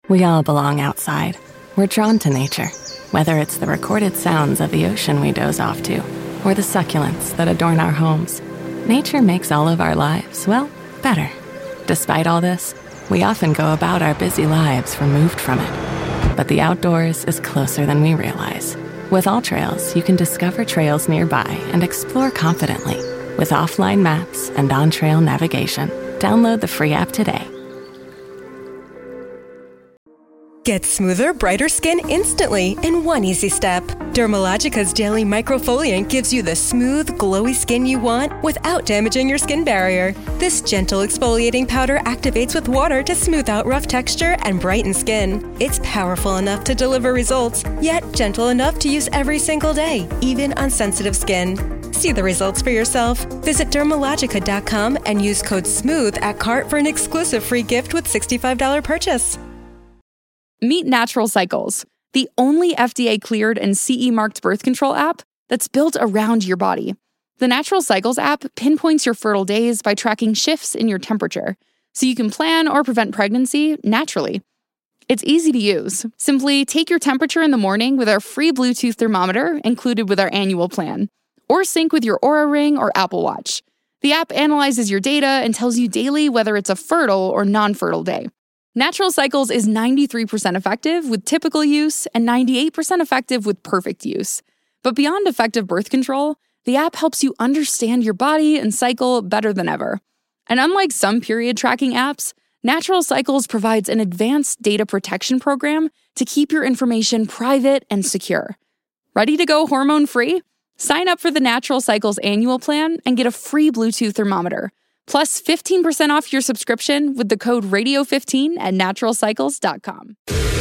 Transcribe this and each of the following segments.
We all belong outside. We're drawn to nature, whether it's the recorded sounds of the ocean we doze off to, or the succulents that adorn our homes. Nature makes all of our lives, well, better. Despite all this, we often go about our busy lives removed from it. But the outdoors is closer than we realize. With AllTrails, you can discover trails nearby and explore confidently. With offline maps and on-trail navigation, download the free app today. Get smoother, brighter skin instantly in one easy step. Dermalogica's daily microfoliant gives you the smooth, glowy skin you want without damaging your skin barrier. This gentle exfoliating powder activates with water to smooth out rough texture and brighten skin. It's powerful enough to deliver results, yet gentle enough to use every single day, even on sensitive skin. See the results for yourself. Visit Dermalogica.com and use code SMOOTH at cart for an exclusive free gift with $65 purchase. Meet Natural Cycles, the only FDA-cleared and CE-marked birth control app that's built around your body. The Natural Cycles app pinpoints your fertile days by tracking shifts in your temperature, so you can plan or prevent pregnancy naturally. It's easy to use. Simply take your temperature in the morning with our free Bluetooth thermometer included with our annual plan, or sync with your Oura Ring or Apple Watch. The app analyzes your data and tells you daily whether it's a fertile or non-fertile day. Natural Cycles is 93% effective with typical use and 98% effective with perfect use. But beyond effective birth control, the app helps you understand your body and cycle better than ever. And unlike some period tracking apps, Natural Cycles provides an advanced data protection program to keep your information private and secure. Ready to go hormone-free? Sign up for the Natural Cycles annual plan and get a free Bluetooth thermometer. Plus 15% off your subscription with the code radio15 at naturalcycles.com.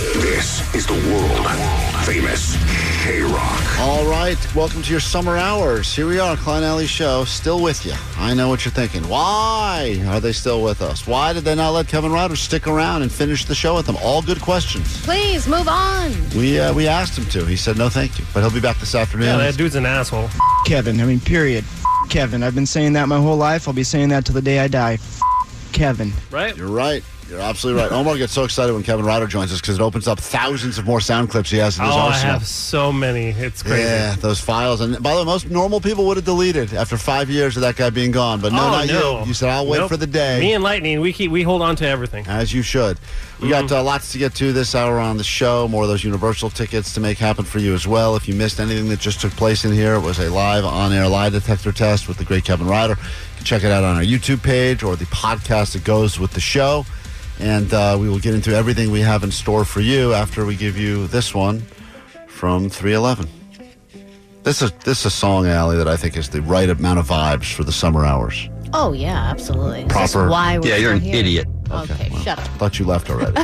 This is the world-famous K-Rock. All right, welcome to your summer hours. Here we are, Klein Alley Show, still with you. I know what you're thinking. Why are they still with us? Why did they not let Kevin Ryder stick around and finish the show with them? All good questions. Please, move on. We asked him to. He said no thank you, but he'll be back this afternoon. Yeah, that dude's an asshole. Kevin, period. Kevin. I've been saying that my whole life. I'll be saying that till the day I die. Kevin. Right? You're right. You're absolutely right. Omar gets so excited when Kevin Ryder joins us because it opens up thousands of more sound clips he has in his arsenal. I have so many. It's crazy. Yeah, those files. And by the way, most normal people would have deleted after 5 years of that guy being gone. But no. You. You said, I'll wait for the day. Me and Lightning, we hold on to everything. As you should. We got lots to get to this hour on the show. More of those Universal tickets to make happen for you as well. If you missed anything that just took place in here, it was a live on-air lie detector test with the great Kevin Ryder. You can check it out on our YouTube page or the podcast that goes with the show. And we will get into everything we have in store for you after we give you this one from 311. This is a song, Allie, that I think is the right amount of vibes for the summer hours. Oh, yeah, absolutely. Proper. Is this why we're you're an here? idiot. Okay, well, shut up. I thought you left already.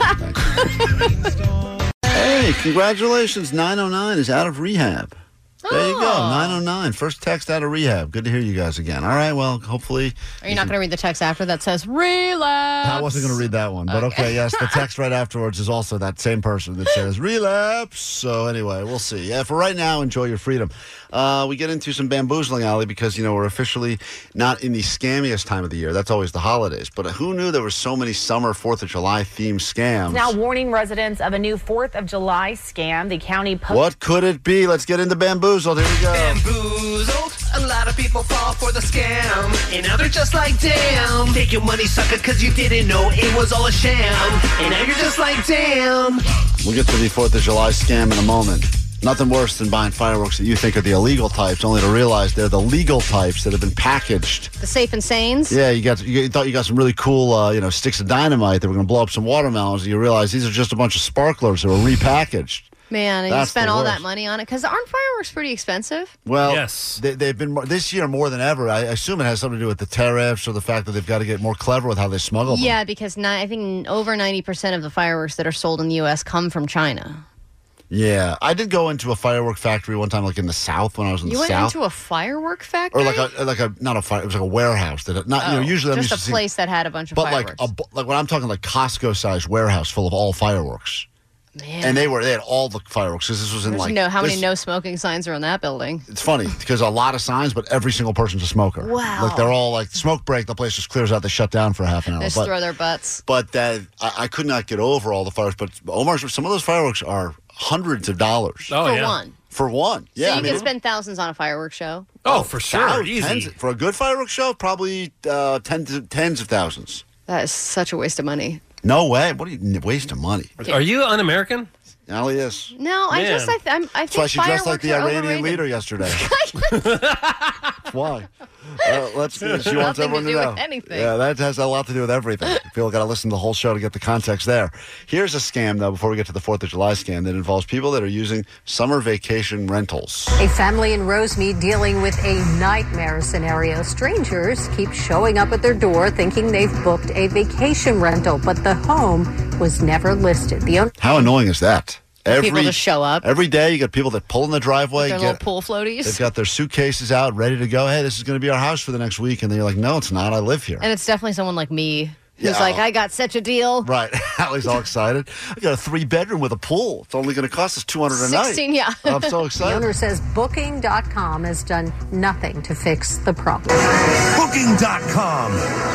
Hey, congratulations. 909 is out of rehab. There you go, 909. First text out of rehab. Good to hear you guys again. All right, well, hopefully... Are you not going to read the text after that says, relapse? I wasn't going to read that one, but okay, yes, the text right afterwards is also that same person that says, relapse. So anyway, we'll see. Yeah, for right now, enjoy your freedom. We get into some bamboozling, Allie, because, we're officially not in the scammiest time of the year. That's always the holidays. But who knew there were so many summer 4th of July themed scams? Now warning residents of a new 4th of July scam. The county... What could it be? Let's get into bamboozled. Here we go. Bamboozled. A lot of people fall for the scam. And now they're just like, damn. Take your money, sucker, because you didn't know it was all a sham. And now you're just like, damn. We'll get to the 4th of July scam in a moment. Nothing worse than buying fireworks that you think are the illegal types, only to realize they're the legal types that have been packaged. The safe and sanes? Yeah, you thought you got some really cool, sticks of dynamite that were going to blow up some watermelons, and you realize these are just a bunch of sparklers that were repackaged. Man, and you spent all that money on it? Because aren't fireworks pretty expensive? Well, yes. They've been, this year more than ever. I assume it has something to do with the tariffs or the fact that they've got to get more clever with how they smuggle them. Yeah, because I think over 90% of the fireworks that are sold in the U.S. come from China. Yeah, I did go into a firework factory one time, like in the South when I was in the South. You went into a firework factory? Or not a fire. It was like a warehouse that usually I'm just used a to place that had a bunch of fireworks. But like when I'm talking like Costco-sized warehouse full of all fireworks. Man. And they had all the fireworks because this was in How many no smoking signs are in that building? It's funny because a lot of signs, but every single person's a smoker. Wow. Like they're all like smoke break. The place just clears out. They shut down for half an hour. They just throw their butts. But I could not get over all the fireworks. But Omar's, some of those fireworks are hundreds of dollars. For one. For one. Yeah. So you can spend thousands on a fireworks show? Oh, for sure. Easy. For a good fireworks show, probably tens of thousands. That is such a waste of money. No way. What are you, waste of money? Are you un-American? Allie is. No, I think That's why she dressed like the Iranian leader yesterday. Why? She wants everyone to know. With anything. Yeah, that has a lot to do with everything. People got to listen to the whole show to get the context there. Here's a scam, though, before we get to the 4th of July scam that involves people that are using summer vacation rentals. A family in Rosemead dealing with a nightmare scenario. Strangers keep showing up at their door thinking they've booked a vacation rental, but the home was never listed. How annoying is that? People just show up. Every day, you got people that pull in the driveway. With their little pool floaties. They've got their suitcases out, ready to go. Hey, this is going to be our house for the next week. And then you're like, no, it's not. I live here. And it's definitely someone like me who's like, I got such a deal. Right. Allie's all excited. I got a 3-bedroom with a pool. It's only going to cost us $200 a night. 16, yeah. I'm so excited. The owner says Booking.com has done nothing to fix the problem. Booking.com.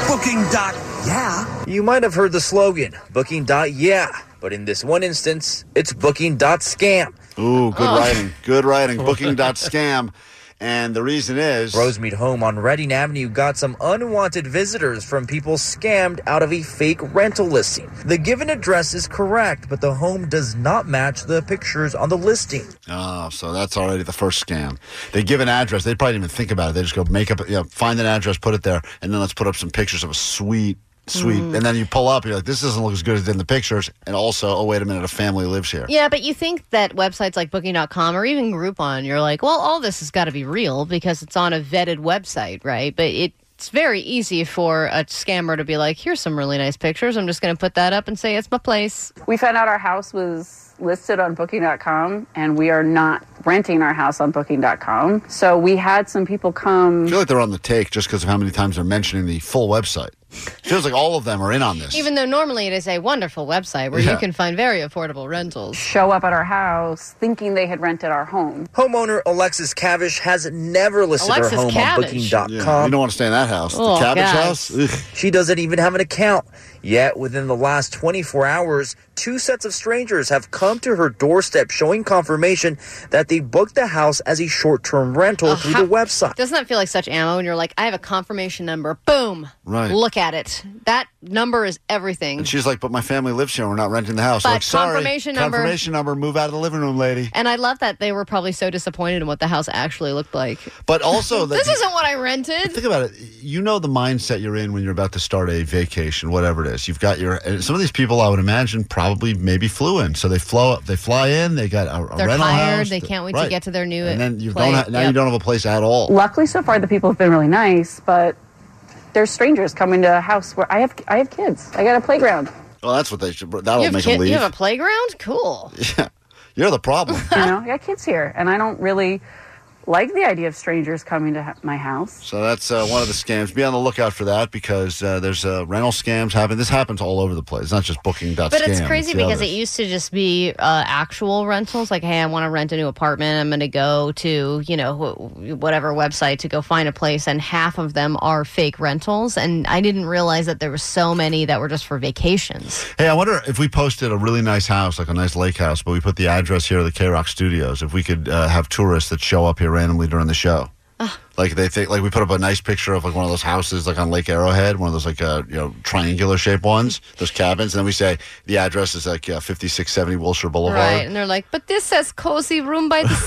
Yeah. You might have heard the slogan, Booking.yeah. But in this one instance, it's Booking.scam. Ooh, good writing. Good writing. Booking.scam. And the reason is... Rosemead home on Reading Avenue got some unwanted visitors from people scammed out of a fake rental listing. The given address is correct, but the home does not match the pictures on the listing. Oh, so that's already the first scam. They give an address. They probably didn't even think about it. They just go find an address, put it there, and then let's put up some pictures of a sweet. And then you pull up, you're like, this doesn't look as good as it did in the pictures. And also, oh, wait a minute, a family lives here. Yeah, but you think that websites like Booking.com or even Groupon, you're like, well, all this has got to be real because it's on a vetted website, right? But it's very easy for a scammer to be like, here's some really nice pictures. I'm just going to put that up and say it's my place. We found out our house was listed on Booking.com, and we are not renting our house on Booking.com. So we had some people come. I feel like they're on the take just because of how many times they're mentioning the full website. Feels like all of them are in on this. Even though normally it is a wonderful website where you can find very affordable rentals. Show up at our house thinking they had rented our home. Homeowner Alexis Cavish has never listed her home on Booking.com. Yeah, you don't want to stay in that house. Oh, the Cabbage house? Ugh. She doesn't even have an account. Yet, within the last 24 hours, 2 sets of strangers have come to her doorstep showing confirmation that they booked the house as a short-term rental through the website. Doesn't that feel like such ammo? And you're like, I have a confirmation number. Boom. Right. Look at it. That number is everything. And she's like, but my family lives here. We're not renting the house. But like, sorry, confirmation number. Confirmation number. Move out of the living room, lady. And I love that they were probably so disappointed in what the house actually looked like. But also... this isn't what I rented. Think about it. You know the mindset you're in when you're about to start a vacation, whatever it is. You've got your... Some of these people, I would imagine, probably maybe flew in. So they fly in. They got a They're rental tired. house. They can't wait to get to their new And then you place. you don't have a place at all. Luckily, so far, the people have been really nice, but there's strangers coming to a house where I have kids. I got a playground. Well, that's what they should... That'll make them leave. You have a playground? Cool. Yeah. You're the problem. I got kids here, and I don't really like the idea of strangers coming to my house. So that's one of the scams. Be on the lookout for that because there's rental scams happening. This happens all over the place. It's not just Booking.scam. But it's crazy because it used to just be actual rentals. Like, hey, I want to rent a new apartment. I'm going to go to, whatever website to go find a place. And half of them are fake rentals. And I didn't realize that there were so many that were just for vacations. Hey, I wonder if we posted a really nice house, like a nice lake house, but we put the address here of the K-Rock Studios, if we could have tourists that show up here randomly during the show. Like they think, like we put up a nice picture of like one of those houses like on Lake Arrowhead, one of those like triangular shaped ones, those cabins, and then we say the address is like 5670 Wilshire Boulevard. Right, and they're like, but this says cozy room by the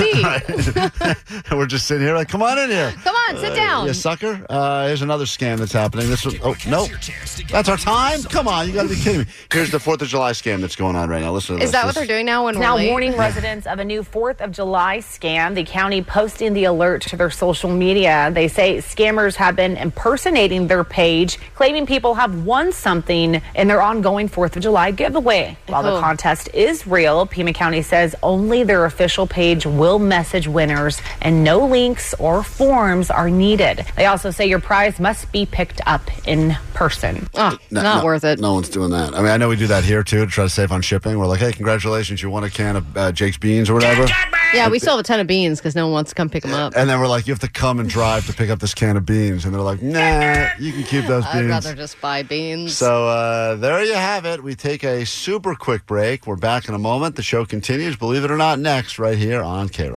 sea. And we're just sitting here like, come on in here. Come on, sit down. You sucker. Here's another scam that's happening. This was, no, that's our time? Come on, you got to be kidding me. Here's the 4th of July scam that's going on right now. Listen to this. Is that what they're doing now when warning residents of a new 4th of July scam. The county posting the alert to their social media media. They say scammers have been impersonating their page, claiming people have won something in their ongoing 4th of July giveaway. While the contest is real, Pima County says only their official page will message winners and no links or forms are needed. They also say your prize must be picked up in person. Not worth it. No one's doing that. I mean, I know we do that here too to try to save on shipping. We're like, hey, congratulations, you won a can of Jake's beans or whatever. Yeah, we still have a ton of beans because no one wants to come pick them up. And then we're like, you have to come and drive to pick up this can of beans. And they're like, nah, you can keep those beans. I'd rather just buy beans. So there you have it. We take a super quick break. We're back in a moment. The show continues, believe it or not, next right here on K-Rock.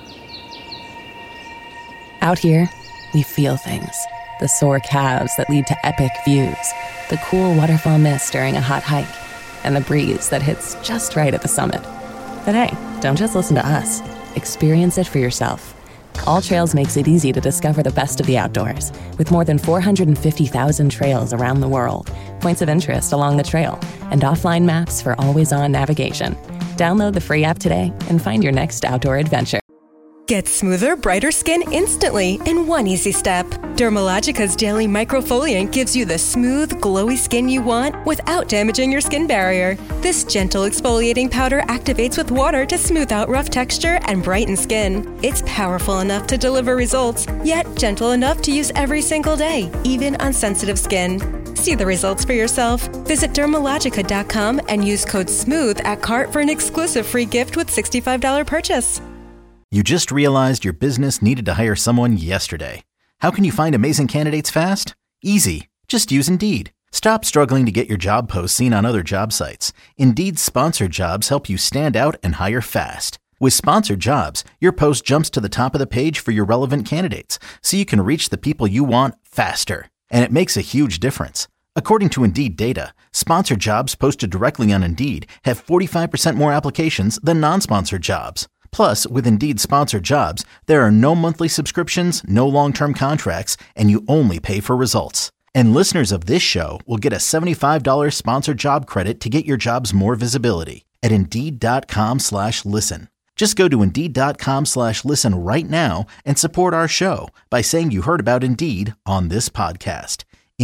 Out here, we feel things. The sore calves that lead to epic views, the cool waterfall mist during a hot hike, and the breeze that hits just right at the summit. But hey, don't just listen to us. Experience it for yourself. All Trails makes it easy to discover the best of the outdoors, with more than 450,000 trails around the world, points of interest along the trail, and offline maps for always-on navigation. Download the free app today and find your next outdoor adventure. Get smoother, brighter skin instantly in one easy step. Dermalogica's Daily Microfoliant gives you the smooth, glowy skin you want without damaging your skin barrier. This gentle exfoliating powder activates with water to smooth out rough texture and brighten skin. It's powerful enough to deliver results, yet gentle enough to use every single day, even on sensitive skin. See the results for yourself. Visit Dermalogica.com and use code SMOOTH at cart for an exclusive free gift with $65 purchase. You just realized your business needed to hire someone yesterday. How can you find amazing candidates fast? Easy. Just use Indeed. Stop struggling to get your job posts seen on other job sites. Indeed's sponsored jobs help you stand out and hire fast. With sponsored jobs, your post jumps to the top of the page for your relevant candidates, so you can reach the people you want faster. And it makes a huge difference. According to Indeed data, sponsored jobs posted directly on Indeed have 45% more applications than non-sponsored jobs. Plus, with Indeed sponsored jobs, there are no monthly subscriptions, no long-term contracts, and you only pay for results. And listeners of this show will get a $75 sponsored job credit to get your jobs more visibility at Indeed.com/listen. Just go to Indeed.com/listen right now and support our show by saying you heard about Indeed on this podcast.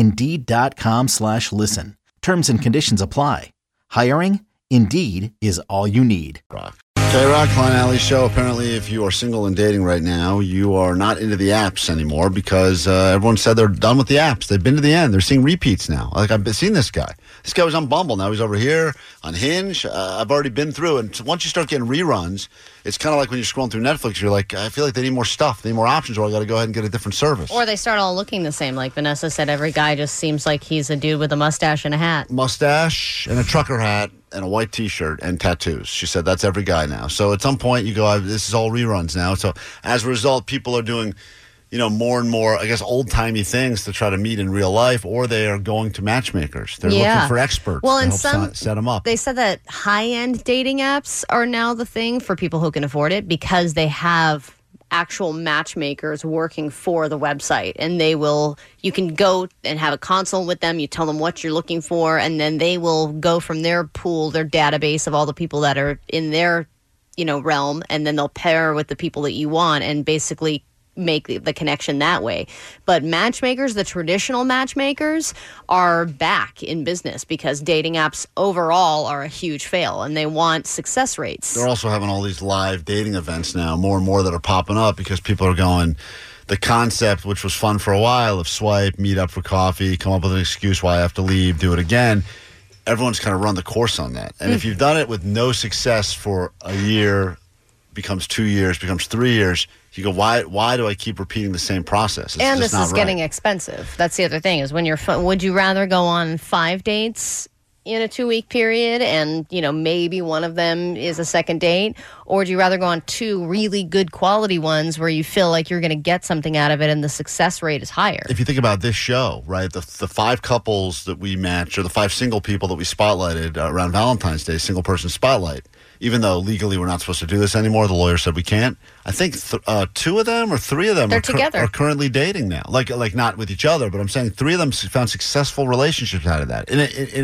Indeed.com/listen. Terms and conditions apply. Hiring? Indeed is all you need. K-Rock, Klein Alley Show. Apparently, if you are single and dating right now, you are not into the apps anymore because everyone said they're done with the apps. They've been to the end. They're seeing repeats now. Like, I've seen this guy. This guy was on Bumble. Now he's over here on Hinge. I've already been through. And once you start getting reruns, it's kind of like when you're scrolling through Netflix, you're like, I feel like they need more stuff. They need more options, or I got to go ahead and get a different service. Or they start all looking the same. Like Vanessa said, every guy just seems like he's a dude with a mustache and a hat. Mustache and a trucker hat and a white T-shirt and tattoos. She said that's every guy now. So at some point you go, this is all reruns now. So as a result, people are doing, more and more, I guess, old-timey things to try to meet in real life, or they are going to matchmakers. They're looking for experts to help set them up. They said that high-end dating apps are now the thing for people who can afford it because they have actual matchmakers working for the website, and you can go and have a consult with them. You tell them what you're looking for, and then they will go from their pool, their database of all the people that are in their, realm, and then they'll pair with the people that you want and basically make the connection that way. But matchmakers, the traditional matchmakers, are back in business because dating apps overall are a huge fail and they want success rates. They're also having all these live dating events now, more and more that are popping up because people are going, the concept, which was fun for a while, of swipe, meet up for coffee, come up with an excuse why I have to leave, do it again. Everyone's kind of run the course on that. And if you've done it with no success for a year, becomes 2 years, becomes 3 years, you go, why do I keep repeating the same process? And this is getting expensive. That's the other thing, is when would you rather go on 5 dates in a 2-week period and, maybe one of them is a second date? Or would you rather go on 2 really good quality ones where you feel like you're going to get something out of it and the success rate is higher? If you think about this show, right, the 5 couples that we matched, or the 5 single people that we spotlighted around Valentine's Day, single person spotlight, even though legally we're not supposed to do this anymore, the lawyer said we can't. I think 2 of them or 3 of them are currently dating now. Like not with each other, but I'm saying 3 of them found successful relationships out of that. In some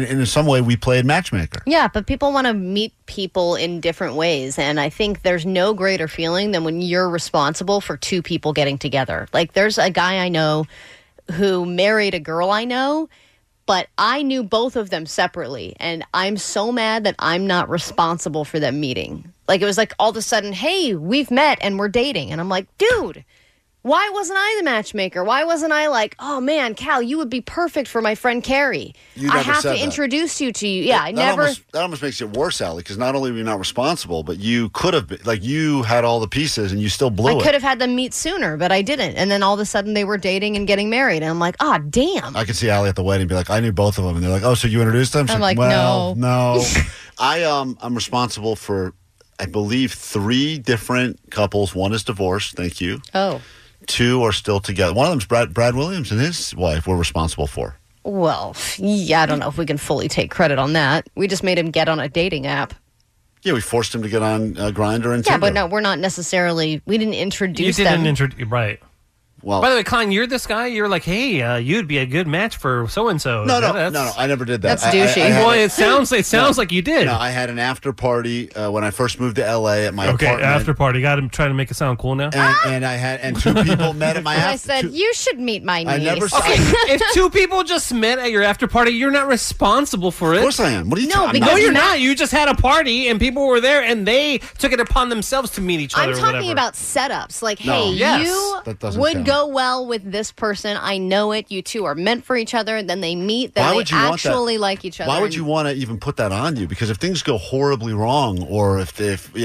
way we played matchmaker. Yeah, but people want to meet people in different ways. And I think there's no greater feeling than when you're responsible for two people getting together. Like, there's a guy I know who married a girl I know, but I knew both of them separately. And I'm so mad that I'm not responsible for them meeting. Like, it was like all of a sudden, hey, we've met and we're dating. And I'm like, dude, why wasn't I the matchmaker? Why wasn't I like, oh, man, Cal, you would be perfect for my friend Carrie. You I never have said to that. introduce you to you. Yeah, I never. That almost makes it worse, Allie, because not only were you not responsible, but you could have been, like, you had all the pieces and you still blew it. I could have had them meet sooner, but I didn't. And then all of a sudden they were dating and getting married. And I'm like, ah, damn. I could see Allie at the wedding be like, I knew both of them. And they're like, oh, so you introduced them? She's I'm like, well, no. I'm responsible for, I believe, 3 different couples. One is divorced. Thank you. Oh. 2 are still together. One of them's Brad Williams and his wife we're responsible for. Well, yeah, I don't know if we can fully take credit on that. We just made him get on a dating app. Yeah, we forced him to get on Grindr and Yeah, Tinder. but no, we're not necessarily, we didn't introduce You them. didn't introduce, right. Well, by the way, Colin, you're this guy. You're like, hey, you'd be a good match for so and so. No, I never did that. That's douchey. Well, it sounds like you did. No, I had an after party when I first moved to LA at my okay, apartment. after party. Got him trying to make it sound cool now. And 2 people met at my And after. I said, you should meet my niece. I never saw. Okay, if 2 people just met at your after party, you're not responsible for it. Of course I am. What are you talking No, about? you're not. You just had a party and people were there and they took it upon themselves to meet each other. I'm or talking whatever. about setups. Like, No. hey, Yes. you That doesn't would count. go well with this person. I know it. You two are meant for each other. Then they meet. Then Why they would you want that? actually like each other. Why would and- you want to even put that on you? Because if things go horribly wrong, or if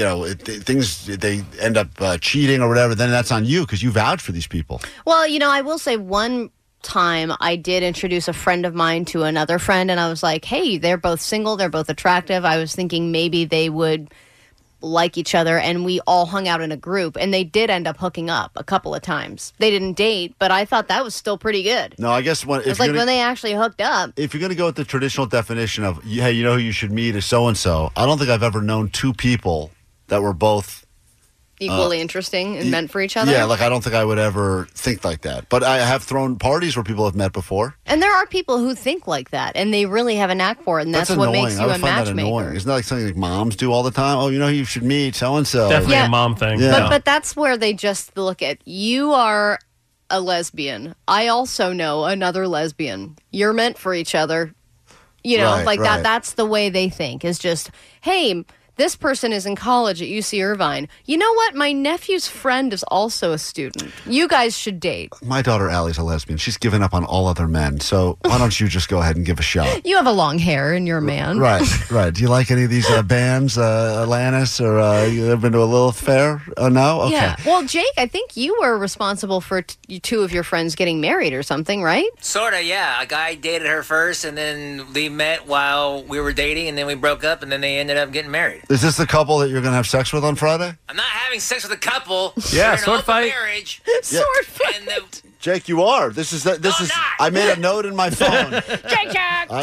they end up cheating or whatever, then that's on you because you vouched for these people. Well, I will say one time I did introduce a friend of mine to another friend, and I was like, hey, they're both single. They're both attractive. I was thinking maybe they would like each other, and we all hung out in a group, and they did end up hooking up a couple of times. They didn't date, but I thought that was still pretty good. No, I guess It was like when they actually hooked up. if you're going to go with the traditional definition of, hey, you know who you should meet is so-and-so, I don't think I've ever known 2 people that were both Equally interesting and meant for each other. Yeah, like I don't think I would ever think like that. But I have thrown parties where people have met before. And there are people who think like that, and they really have a knack for it, and that's what annoying. makes I you would a find that matchmaker. annoying. Isn't that like something like moms do all the time? Oh, you know who you should meet so-and-so. Definitely Yeah. a mom thing. Yeah. But that's where they just look at, you are a lesbian. I also know another lesbian. You're meant for each other. Right. That's the way they think, is just, hey, this person is in college at UC Irvine. You know what? My nephew's friend is also a student. You guys should date. My daughter Allie's a lesbian. She's given up on all other men. So why don't you just go ahead and give a shot? You have a long hair and you're a man. Right. Do you like any of these bands, Alanis, or you ever been to a Lilith Fair? Oh, no? Okay. Yeah. Well, Jake, I think you were responsible for 2 of your friends getting married or something, right? Sorta, yeah. A guy dated her first, and then they met while we were dating, and then we broke up, and then they ended up getting married. Is this the couple that you're going to have sex with on Friday? I'm not having sex with a couple. Yeah, We're in an sword open fight. Marriage. Sword fight. And the, Jake, you are. I made a note in my phone. Jake.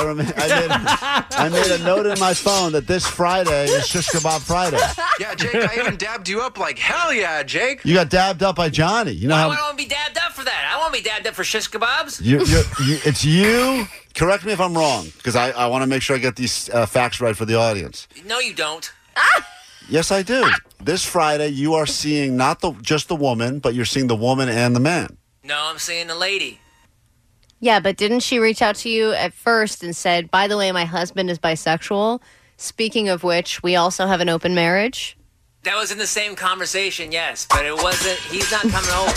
I made a note in my phone that this Friday is Shish Kebab Friday. Yeah, Jake, I even dabbed you up like, hell yeah, Jake. You got dabbed up by Johnny. You know I how don't want to be dabbed up for that. I want to be dabbed up for shish kebabs. it's you. Correct me if I'm wrong, because I want to make sure I get these facts right for the audience. No, you don't. Yes, I do. This Friday, you are seeing not just the woman, but you're seeing the woman and the man. No, I'm seeing the lady. Yeah, but didn't she reach out to you at first and said, by the way, my husband is bisexual? Speaking of which, we also have an open marriage. That was in the same conversation, yes, but it wasn't. He's not coming over.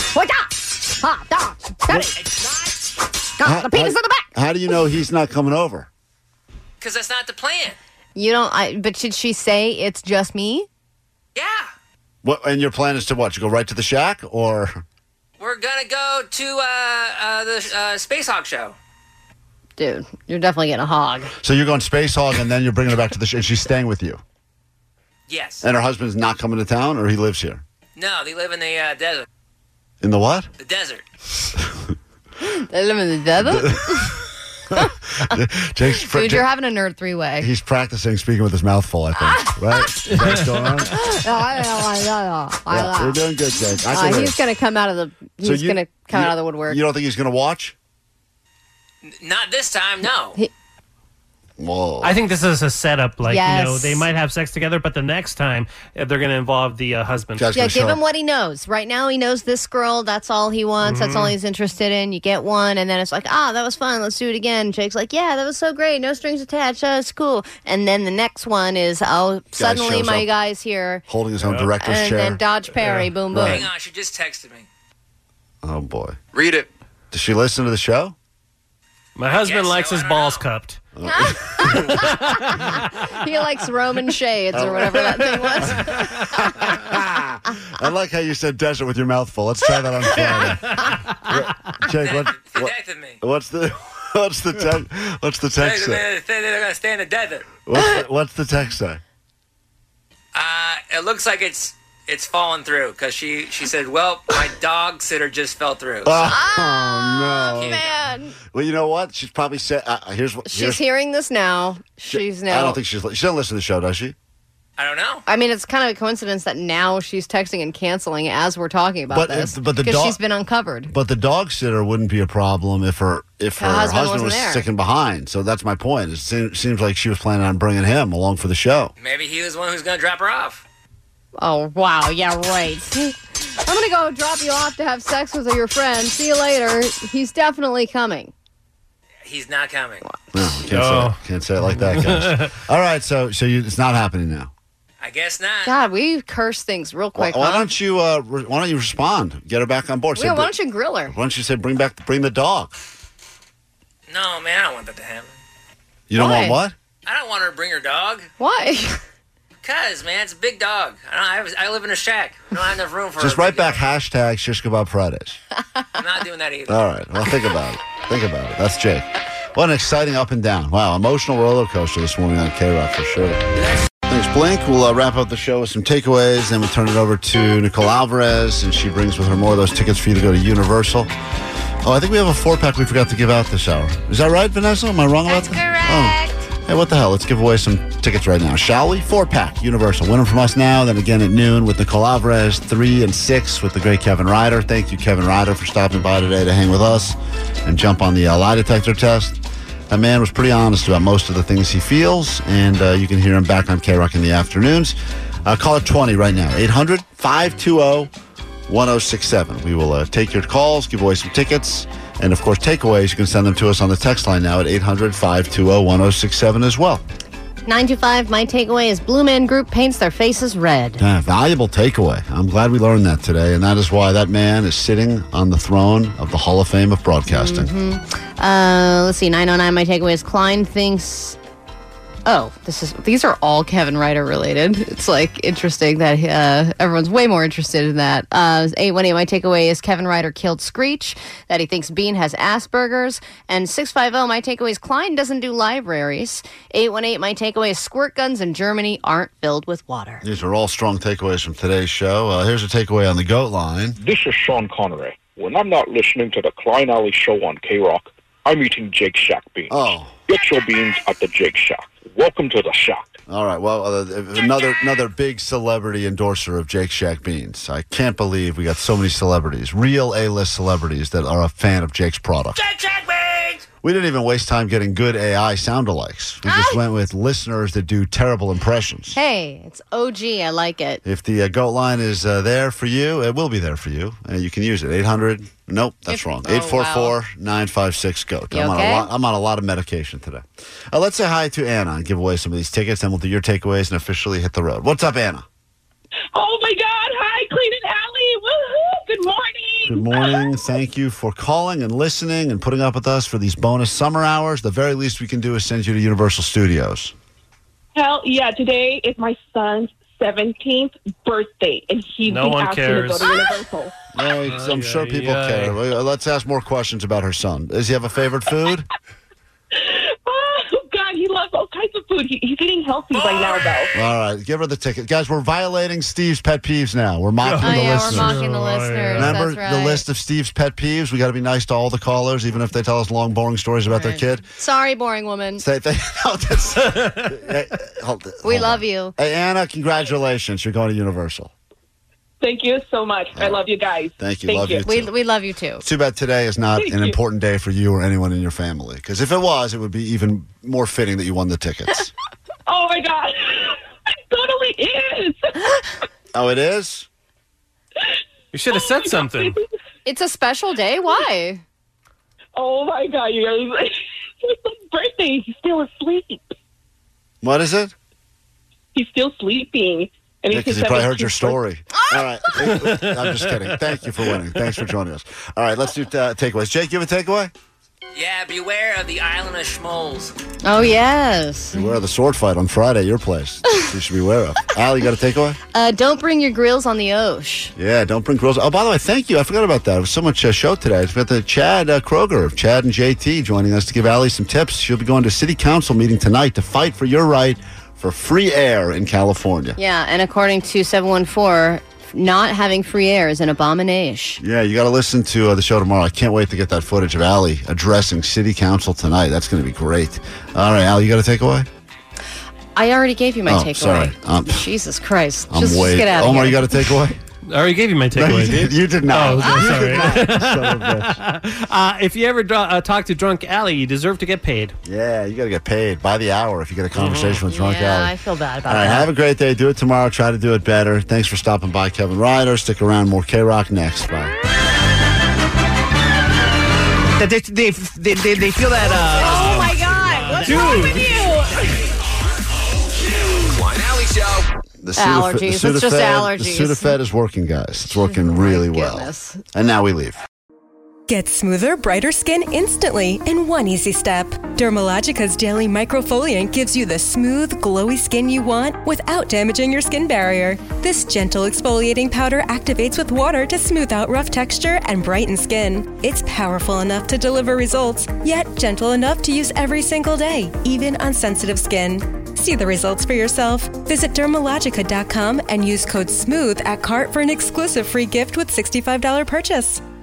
The penis in the back. How do you know he's not coming over? Because that's not the plan. You don't. But should she say it's just me? Yeah. What? And your plan is to what? To go right to the shack, or? We're going to go to the Space Hawk show. Dude, you're definitely getting a hog. So you're going Space Hog, and then you're bringing her back to the shack. And she's staying with you. Yes. And her husband's not coming to town, or he lives here. No, they live in the desert. In the what? The desert. They live in the desert? Jake's Dude, you're having a nerd 3-way. He's practicing speaking with his mouth full, I think. Right? Is that what's going on? Yeah, you're doing good, Jake. I can hear. He's going to come out of the. He's going to come out of the woodwork. You don't think he's going to watch? Not this time, no. Whoa. I think this is a setup. Like, Yes. they might have sex together, but the next time they're going to involve the husband. Yeah, give him what he knows. Right now, he knows this girl. That's all he wants. That's all he's interested in. You get one, and then it's like, that was fun. Let's do it again. Jake's like, yeah, that was so great. No strings attached. That's cool. And then the next one is, suddenly shows my up. guy's here. Holding his own director's And chair. then Dodge Perry, boom, boom. Hang on, she just texted me. Oh, boy. Read it. Does she listen to the show? My husband likes his balls cupped. He likes Roman shades or whatever that thing was. I like how you said desert with your mouth full. Let's try that on Friday. Jake, what's the text say? They're going to stay in the desert. What's the text say? It looks like it's fallen through because she said, well, my dog sitter just fell through. Oh, no. Man. Well, you know what? She's probably said, She's hearing this now. She's now. I don't think she doesn't listen to the show, does she? I don't know. I mean, it's kind of a coincidence that now she's texting and canceling as we're talking about this. Because she's been uncovered. But the dog sitter wouldn't be a problem if her husband was there. sticking behind. So that's my point. It seems like she was planning on bringing him along for the show. Maybe he was the one who's going to drop her off. Oh, wow. Yeah, right. I'm going to go drop you off to have sex with your friend. See you later. He's definitely coming. He's not coming. No, can't say it like that, guys. All right, so it's not happening now. I guess not. God, we curse things real quick. Why don't you respond? Get her back on board. Yeah, why don't you grill her? Why don't you say bring the dog? No, man, I don't want that to happen. You don't want what? I don't want her to bring her dog. Why? Because, man, it's a big dog. I live in a shack. I don't have enough room for Just write back hashtag Shish Kebab Fridays. I'm not doing that either. All right. Well, think about it. That's Jake. What an exciting up and down. Wow, emotional roller coaster this morning on K-Rock for sure. Thanks, Blink. We'll wrap up the show with some takeaways. Then we turn it over to Nicole Alvarez, and she brings with her more of those tickets for you to go to Universal. Oh, I think we have a 4-pack we forgot to give out this hour. Is that right, Vanessa? Am I wrong about that? Correct. Oh. Hey, what the hell? Let's give away some tickets right now, shall we? 4-pack, Universal. Win them from us now, then again at noon with Nicole Alvarez, 3 and 6 with the great Kevin Ryder. Thank you, Kevin Ryder, for stopping by today to hang with us and jump on the lie detector test. That man was pretty honest about most of the things he feels, and you can hear him back on K-Rock in the afternoons. Call it 20 right now, 800-520-1067. We will take your calls, give away some tickets. And, of course, takeaways, you can send them to us on the text line now at 800-520-1067 as well. 925, my takeaway is Blue Man Group paints their faces red. Valuable takeaway. I'm glad we learned that today, and that is why that man is sitting on the throne of the Hall of Fame of broadcasting. Let's see, 909, my takeaway is Klein thinks... Oh, these are all Kevin Ryder related. It's like interesting that everyone's way more interested in that. 818, my takeaway is Kevin Ryder killed Screech, that he thinks Bean has Asperger's. And 650, my takeaway is Klein doesn't do libraries. 818, my takeaway is squirt guns in Germany aren't filled with water. These are all strong takeaways from today's show. Here's a takeaway on the GOAT line. This is Sean Connery. When I'm not listening to the Klein Alley Show on K-Rock, I'm eating Jake Shack beans. Oh. Get your beans at the Jake Shack. Welcome to the Shack. All right. Well, another big celebrity endorser of Jake Shack beans. I can't believe we got so many celebrities, real A-list celebrities that are a fan of Jake's product. Jake Shack beans! We didn't even waste time getting good AI sound-alikes. We just went with listeners that do terrible impressions. Hey, it's OG. I like it. If the GOAT line is there for you, it will be there for you. You can use it. 800. Nope, that's wrong. 844-956-GOAT. You okay? I'm on a lot of medication today. Let's say hi to Anna and give away some of these tickets, and we'll do your takeaways and officially hit the road. What's up, Anna? Oh, my God. Hi, Clean and Alley. Woohoo. Good morning. Good morning. Thank you for calling and listening and putting up with us for these bonus summer hours. The very least we can do is send you to Universal Studios. Hell yeah. Today is my son's 17th birthday, and he's No one asked cares. to go to Universal. I'm sure people care. Let's ask more questions about her son. Does he have a favorite food? Oh, God, he loves all kinds of food. He's eating healthy right now, though. All right, give her the ticket. Guys, we're violating Steve's pet peeves now. We're mocking the listeners. We're mocking the listeners. Remember That's right. the list of Steve's pet peeves? We got to be nice to all the callers, even if they tell us long, boring stories about their kid. Sorry, boring woman. We love you. Hey, Anna, congratulations. You're going to Universal. Thank you so much. I love you guys. Thank you. Love you too. We love you too. Too bad today is not an important day for you or anyone in your family. Because if it was, it would be even more fitting that you won the tickets. Oh, my God. It totally is. Oh, it is? You should have said something. It's a special day. Why? Oh, my God, you guys. It's his birthday. He's still asleep. What is it? He's still sleeping. And Yeah, because he probably heard your story. All right. I'm just kidding. Thank you for winning. Thanks for joining us. All right, let's do takeaways. Jake, you have a takeaway? Yeah, beware of the island of schmoles. Oh, yes. Beware of the sword fight on Friday at your place. You should be aware of. Al, you got a takeaway? Don't bring your grills on the Osh. Yeah, don't bring grills. Oh, by the way, thank you. I forgot about that. There was so much show today. It's got the Chad Kroger of Chad and JT joining us to give Allie some tips. She'll be going to City Council meeting tonight to fight for your right for free air in California. Yeah, and according to 714, not having free air is an abomination. Yeah, you got to listen to the show tomorrow. I can't wait to get that footage of Allie addressing City Council tonight. That's going to be great. All right, Allie, you got a takeaway? I already gave you my takeaway. Sorry. Jesus Christ. I'm just waiting. get out of Omar, here. you got a takeaway? I already gave you my takeaway, dude. You did not. Oh, sorry. Son of a bitch. If you ever talk to Drunk Allie, you deserve to get paid. Yeah, you got to get paid by the hour if you get a conversation with Drunk Allie. I feel bad about All right, that. have a great day. Do it tomorrow. Try to do it better. Thanks for stopping by, Kevin Ryder. Stick around. More K-Rock next. Bye. They feel that. Oh, my God. What's wrong with you? Klein Alley Show. Allergies. It's just allergies. The Sudafed is working, guys. It's working really well. And now we leave. Get smoother, brighter skin instantly in one easy step. Dermalogica's Daily Microfoliant gives you the smooth, glowy skin you want without damaging your skin barrier. This gentle exfoliating powder activates with water to smooth out rough texture and brighten skin. It's powerful enough to deliver results, yet gentle enough to use every single day, even on sensitive skin. See the results for yourself. Visit Dermalogica.com and use code SMOOTH at cart for an exclusive free gift with $65 purchase.